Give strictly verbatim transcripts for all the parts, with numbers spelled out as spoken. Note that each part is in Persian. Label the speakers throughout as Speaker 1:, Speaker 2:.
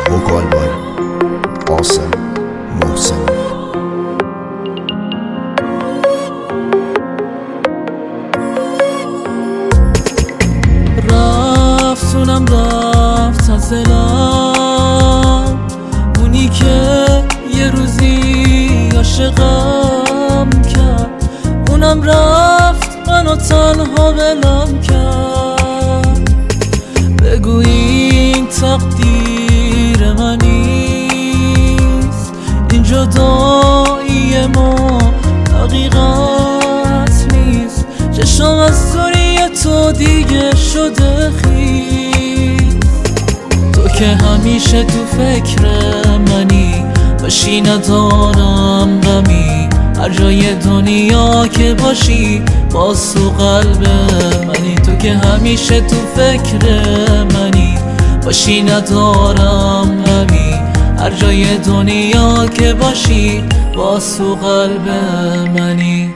Speaker 1: وکال بای قاسم محسن.
Speaker 2: رفتونم رفت از دلم اونی که یه روزی عاشقم کرد، اونم رفت منو تنها ولم کرد. بگو این تقدیر من نیست، این جدایی ما حقیقت نیست. چشم از دوری تو دیگه شده خیس، تو که همیشه تو فکر منی، باشی ندارم غمی. هر جای دنیا که باشی باز تو قلب منی، تو که همیشه تو فکر منی، باشی ندارم غمی. هر جای دنیا که باشی باز تو قلب منی.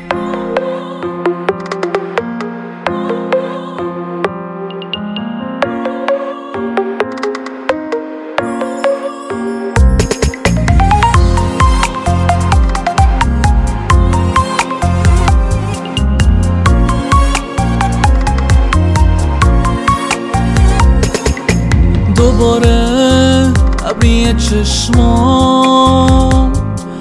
Speaker 2: دوباره ابری چشمام،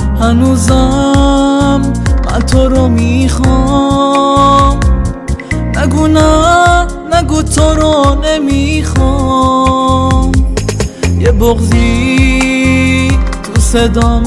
Speaker 2: هنوزم من تو رو میخوام. نگو نه نگو تو رو نمیخوام. یه بغضی تو صدام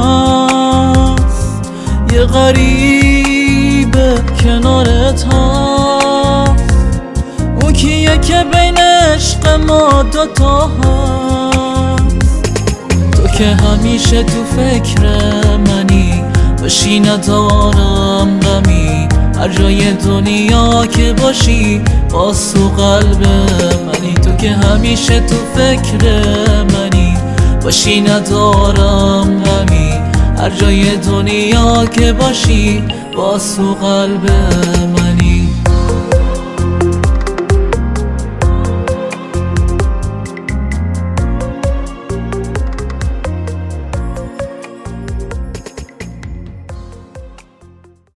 Speaker 2: هست، یه غریب کنارت هست. اون کیه که بین عشق ما دوتا هست، تو که همیشه تو فکر منی، باشی ندارم غمی. هر جای دنیا که باشی باز تو قلب منی، تو که همیشه تو فکر منی، باشی ندارم غمی. هر جای دنیا که باشی باز تو قلب منی.